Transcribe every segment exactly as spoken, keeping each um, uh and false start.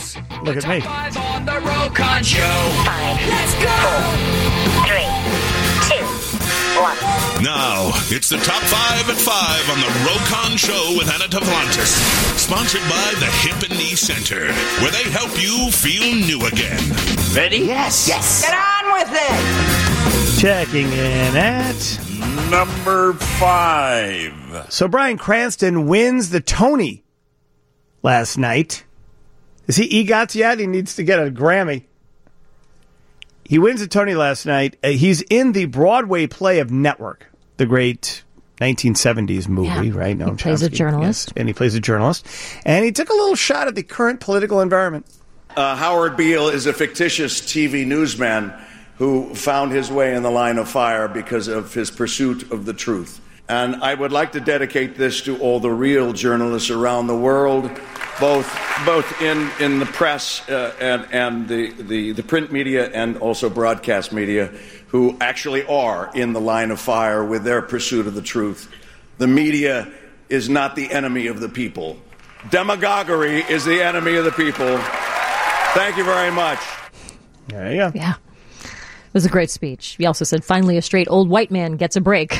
Yes. Look at me. Five on the Rokon Show. Five. Let's go. Four, three, two, one. Now, it's the top five at five on the Rokon Show with Anna Tavlantis. Sponsored by the Hip and Knee Center, where they help you feel new again. Ready? Yes. Yes. Get on with it. Checking in at number five. So Bryan Cranston wins the Tony last night. Is he EGOTs yet? He needs to get a Grammy. He wins the Tony last night. Uh, he's in the Broadway play of Network, the great nineteen seventies movie, yeah. right? No, he plays a journalist. Yes, and he plays a journalist. And he took a little shot at the current political environment. Uh, Howard Beale is a fictitious T V newsman who found his way in the line of fire because of his pursuit of the truth. And I would like to dedicate this to all the real journalists around the world, both both in, in the press uh, and, and the, the, the print media and also broadcast media, who actually are in the line of fire with their pursuit of the truth. The media is not the enemy of the people. Demagoguery is the enemy of the people. Thank you very much. There you go. Yeah. It was a great speech. He also said, finally, a straight old white man gets a break.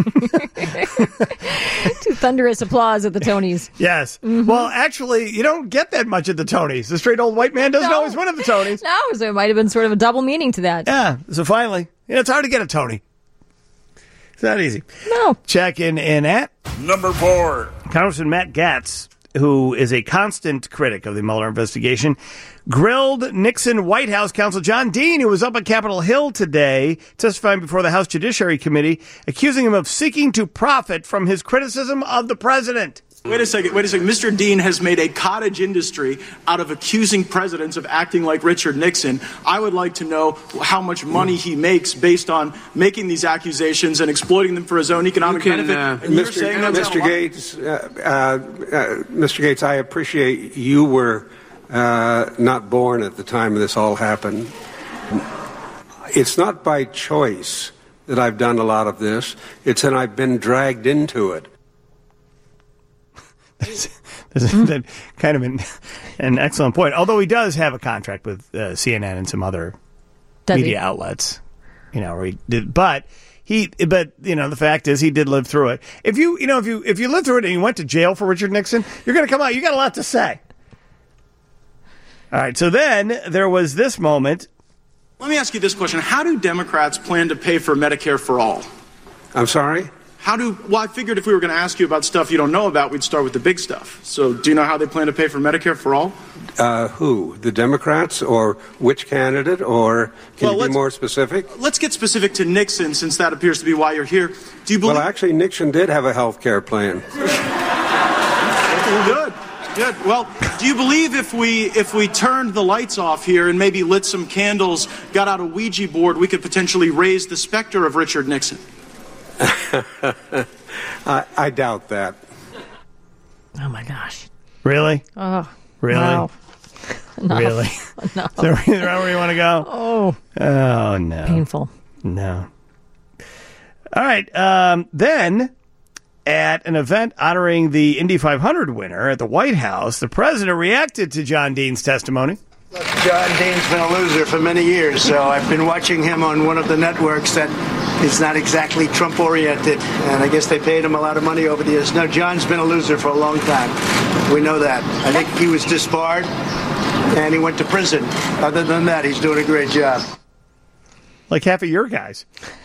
To thunderous applause at the Tonys. Yes. Mm-hmm. Well, actually, you don't get that much at the Tonys. The straight old white man doesn't no. always win at the Tonys. No, so it might have been sort of a double meaning to that. Yeah. So finally, you know, it's hard to get a Tony. It's not easy. No. Check in, in at number four. Congressman Matt Gaetz, who is a constant critic of the Mueller investigation, grilled Nixon White House counsel John Dean, who was up at Capitol Hill today, testifying before the House Judiciary Committee, accusing him of seeking to profit from his criticism of the president. Wait a second, wait a second. Mister Dean has made a cottage industry out of accusing presidents of acting like Richard Nixon. I would like to know how much money he makes based on making these accusations and exploiting them for his own economic can, benefit. Uh, and you're Mister saying that's Mister Gates, uh, uh, uh, Mister Gates, I appreciate you were uh, not born at the time this all happened. It's not by choice that I've done a lot of this. It's that I've been dragged into it. That's mm. kind of an, an excellent point. Although he does have a contract with uh, C N N and some other does media he? outlets, you know, where he did. But he, but you know, the fact is, he did live through it. If you, you know, if you if you lived through it and you went to jail for Richard Nixon, you're going to come out. You got a lot to say. All right. So then there was this moment. Let me ask you this question: how do Democrats plan to pay for Medicare for all? I'm sorry? How do, well, I figured if we were going to ask you about stuff you don't know about, we'd start with the big stuff. So do you know how they plan to pay for Medicare for all? Uh, who? The Democrats or which candidate? Or can well, you be more specific? Let's get specific to Nixon, since that appears to be why you're here. Do you believe? Well, actually, Nixon did have a health care plan. Good. Good. Well, do you believe if we if we turned the lights off here and maybe lit some candles, got out a Ouija board, we could potentially raise the specter of Richard Nixon? I, I doubt that. Oh, my gosh. Really? Oh. Really? Wow. No. Really? No. Is that where you want to go? Oh. Oh, no. Painful. No. All right. Um, then, at an event honoring the Indy five hundred winner at the White House, the president reacted to John Dean's testimony. Look, John Dean's been a loser for many years, so I've been watching him on one of the networks that is not exactly Trump-oriented, and I guess they paid him a lot of money over the years. No, John's been a loser for a long time. We know that. I think he was disbarred, and he went to prison. Other than that, he's doing a great job. Like half of your guys.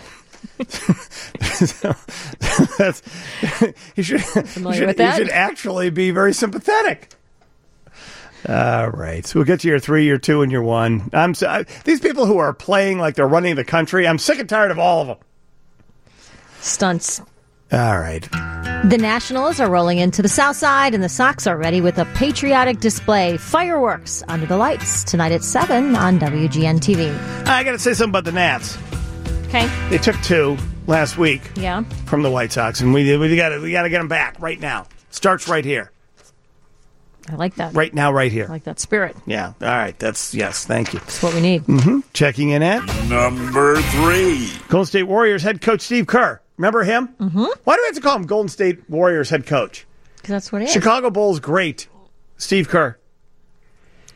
so, that's, he should, Familiar should, with that? he should actually be very sympathetic. All right. So we'll get to your three, your two, and your one. I'm so, I, these people who are playing like they're running the country, I'm sick and tired of all of them. Stunts. All right. The Nationals are rolling into the South Side, and the Sox are ready with a patriotic display. Fireworks under the lights tonight at seven on W G N T V. I got to say something about the Nats. Okay. They took two last week. Yeah. From the White Sox, and we we got to we got to get them back right now. Starts right here. I like that. Right now, right here. I like that spirit. Yeah. All right. That's, yes, thank you. That's what we need. Mm-hmm. Checking in at number three. Golden State Warriors head coach Steve Kerr. Remember him? Mm-hmm. Why do we have to call him Golden State Warriors head coach? Because that's what it is. Chicago Bulls great. Steve Kerr.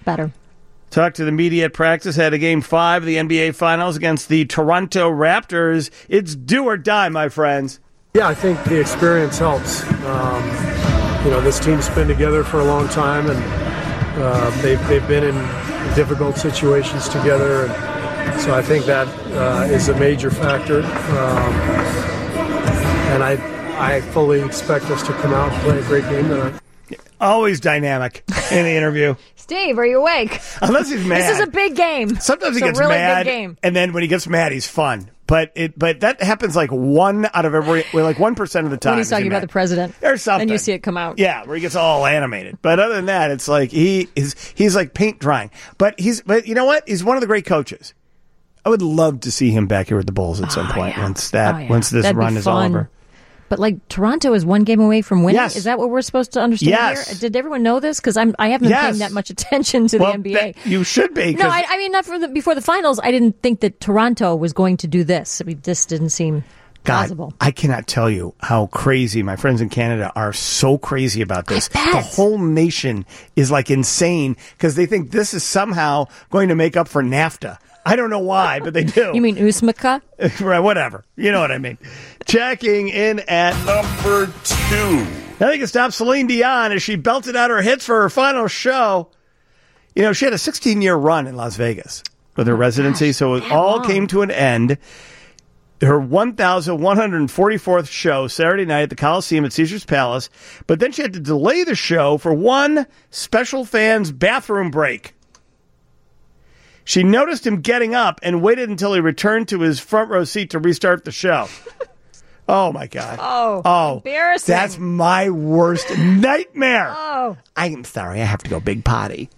better. Talked to the media at practice, had a game five of the N B A Finals against the Toronto Raptors. It's do or die, my friends. Yeah, I think the experience helps. Um, you know, this team's been together for a long time, and uh, they've, they've been in difficult situations together. And so I think that uh, is a major factor. Um, and I, I fully expect us to come out and play a great game tonight. Always dynamic in the interview. Steve, are you awake? Unless he's mad. This is a big game. Sometimes he it's gets a really mad, big game. and then when he gets mad, he's fun. But it, but that happens like one out of every, well, like one percent of the time. When he's talking about mad. the president, or something, and you see it come out. Yeah, where he gets all animated. But other than that, it's like he is he's like paint drying. But he's but you know what? He's one of the great coaches. I would love to see him back here with the Bulls at some oh, point yeah. once that oh, yeah. once this That'd run is fun. over. But like Toronto is one game away from winning. Yes. Is that what we're supposed to understand yes. here? Did everyone know this? Because I'm I haven't been yes. paying that much attention to well, the N B A. That, you should be. No, I, I mean not for the before the finals. I didn't think that Toronto was going to do this. I mean, this didn't seem God, plausible. I cannot tell you how crazy my friends in Canada are. So crazy about this. The whole nation is like insane because they think this is somehow going to make up for NAFTA. I don't know why, but they do. You mean Usmaka? Right, whatever. You know what I mean. Checking in at number two. Nothing can stop Celine Dion as she belted out her hits for her final show. You know, she had a sixteen-year run in Las Vegas with her oh, residency, gosh, so it all long. came to an end. Her one thousand one hundred forty-fourth show Saturday night at the Coliseum at Caesars Palace, but then she had to delay the show for one special fan's bathroom break. She noticed him getting up and waited until he returned to his front row seat to restart the show. Oh, my God. Oh, oh embarrassing. That's my worst nightmare. Oh. I'm sorry. I have to go big potty.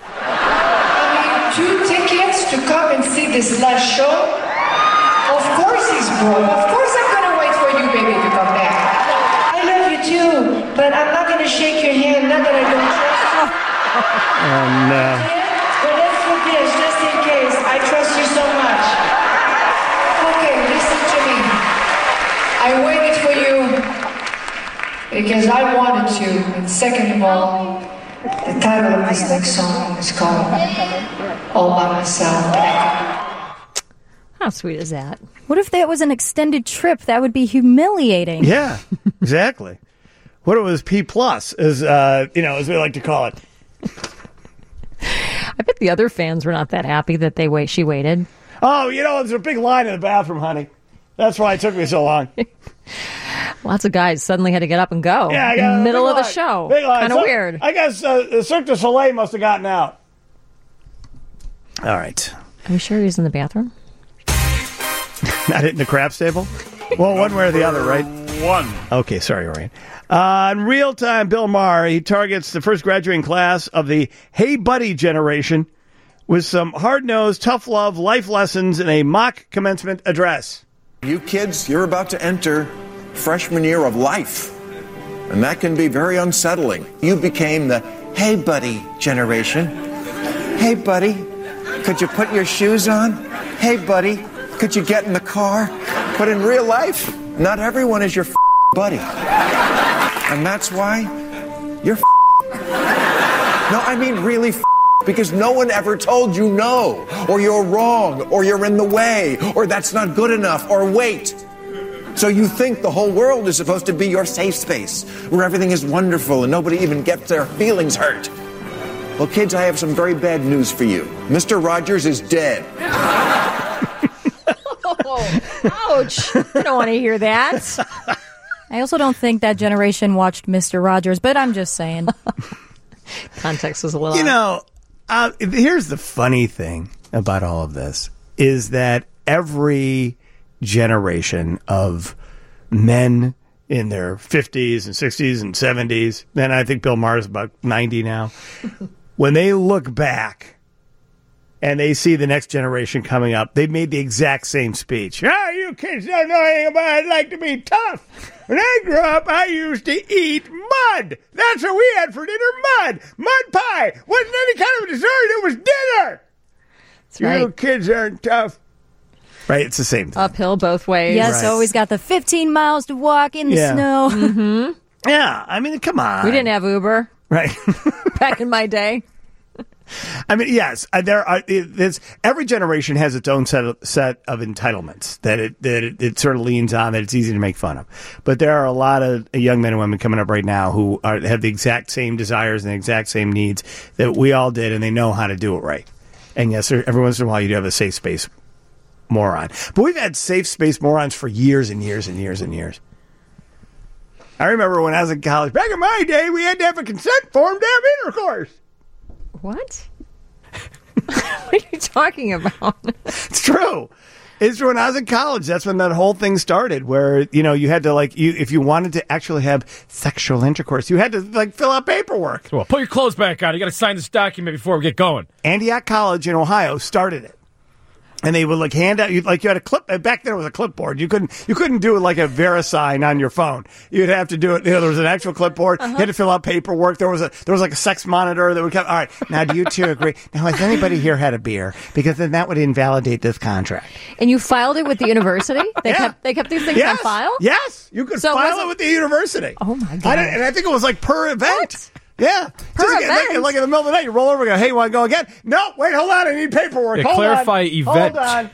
I mean, two tickets to come and see this last show? Of course he's broke. Of course I'm going to wait for you, baby, to come back. I love you, too, but I'm not going to shake your hand. Not that I don't trust you. Oh, no. But let's do this, just in case. I trust you so much. Okay, listen to me. I waited for you because I wanted to. And second of all, the title of this next song is called All By Myself. How sweet is that? What if that was an extended trip? That would be humiliating. Yeah, exactly. What it was P plus, as uh, you know, as we like to call it. I bet the other fans were not that happy that they wait. She waited. Oh, you know, there's a big line in the bathroom, honey. That's why it took me so long. Lots of guys suddenly had to get up and go. Yeah, I in got the middle of the line. show. Kind of so, weird. I guess uh, Cirque du Soleil must have gotten out. All right. Are you sure he was in the bathroom? Not hitting the crap stable? Well, one way or the other, right? One. Okay, sorry, Orion. Uh, in real time, Bill Maher, he targets the first graduating class of the Hey Buddy generation with some hard-nosed, tough love life lessons in a mock commencement address. You kids, you're about to enter freshman year of life, and that can be very unsettling. You became the Hey Buddy generation. Hey Buddy, could you put your shoes on? Hey Buddy, could you get in the car? But in real life, not everyone is your f- buddy. And that's why you're f- No, I mean really f- because no one ever told you no, or you're wrong, or you're in the way, or that's not good enough, or wait. So you think the whole world is supposed to be your safe space, where everything is wonderful and nobody even gets their feelings hurt. Well, kids, I have some very bad news for you. Mister Rogers is dead. Oh, ouch. I don't want to hear that. I also don't think that generation watched Mister Rogers, but I'm just saying. Context was a little You off. know, uh, here's the funny thing about all of this, is that every generation of men in their fifties and sixties and seventies, and I think Bill Maher is about ninety now, when they look back and they see the next generation coming up, they've made the exact same speech. Oh, you kids don't know anything about it. I'd like to be tough. When I grew up, I used to eat mud. That's what we had for dinner, mud. Mud pie. Wasn't any kind of dessert. It was dinner. That's right. You kids aren't tough. Right, it's the same thing. Uphill both ways. Yes, Right. always got the fifteen miles to walk in the Yeah. snow. Mm-hmm. Yeah, I mean, come on. We didn't have Uber Right. back in my day. I mean, yes, there are. It, it's, every generation has its own set of, set of entitlements that it that it, it sort of leans on, that it's easy to make fun of. But there are a lot of young men and women coming up right now who are, have the exact same desires and the exact same needs that we all did, and they know how to do it right. And yes, there, every once in a while you do have a safe space moron. But we've had safe space morons for years and years and years and years. I remember when I was in college, back in my day, we had to have a consent form to have intercourse. What? What are you talking about? It's true. It's true. When I was in college, that's when that whole thing started, where, you know, you had to, like, you if you wanted to actually have sexual intercourse, you had to, like, fill out paperwork. Well, put your clothes back on. You got to sign this document before we get going. Antioch College in Ohio started it. And they would like hand out, you like you had a clip. Back then it was a clipboard. You couldn't you couldn't do it like a VeriSign on your phone. You'd have to do it. You know, there was an actual clipboard. Uh-huh. You had to fill out paperwork. There was a there was like a sex monitor that would come. All right, now do you two agree? Now has anybody here had a beer? Because then that would invalidate this contract. And you filed it with the university. They yeah. kept they kept these things yes. on file. Yes, you could so file it with the university. Oh my god! I and I think it was like per event. What? Yeah. Per like, event. Like, like in the middle of the night, you roll over and go, "Hey, want to go again?" No, wait, hold on. I need paperwork. Yeah, hold clarify on. event. Hold on.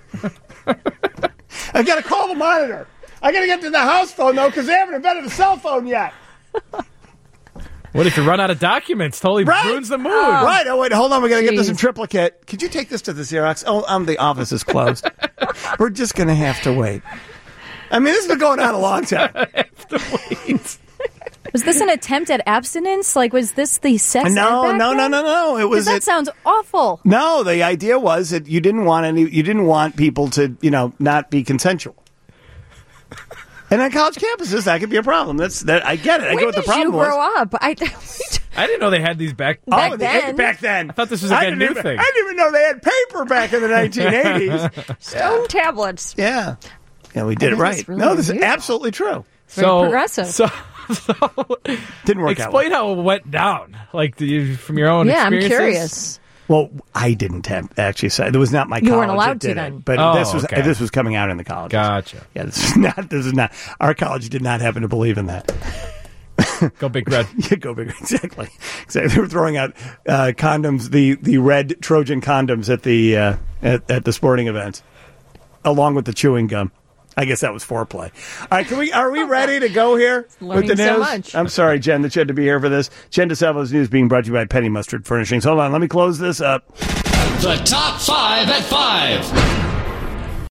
I got to call the monitor. I got to get to the house phone, though, because they haven't invented a cell phone yet. What if you run out of documents? Totally right? ruins the mood. Oh. Right. Oh, wait. Hold on. We got to get this in triplicate. Could you take this to the Xerox? Oh, um, the office is closed. We're just going to have to wait. I mean, this has been going on a long time. have to wait. Was this an attempt at abstinence? Like, was this the sex? No, no, no, no, no. It was. That it, sounds awful. No, the idea was that you didn't want any. You didn't want people to, you know, not be consensual. And on college campuses, that could be a problem. That's that. I get it. I when get what the problem was. When did you grow was. up? I, I didn't know they had these back. Back oh, then. Back then. I thought this was like I a new even, thing. I didn't even know they had paper back in the nineteen eighties. Stone tablets. Yeah. Yeah, we did it right. Really no, this unusual. is absolutely true. Very so progressive. So, so didn't work out. Explain how it went down, like the, from your own yeah, experiences. I'm curious. Well, I didn't have actually say it was not my You college. weren't allowed that did to then. It, but Oh, this was okay. this was coming out in the college. Gotcha. Yeah, this is not. This is not. Our college did not happen to believe in that. Go Big Red. Yeah, go big. Exactly. Exactly. They were throwing out uh, condoms, the the red Trojan condoms at the uh, at, at the sporting events, along with the chewing gum. I guess that was foreplay. All right, can we? Are we ready to go here with the news? so much. I'm sorry, Jen, that you had to be here for this. Jen DeSalvo's news being brought to you by Penny Mustard Furnishings. Hold on, let me close this up. The top five at five.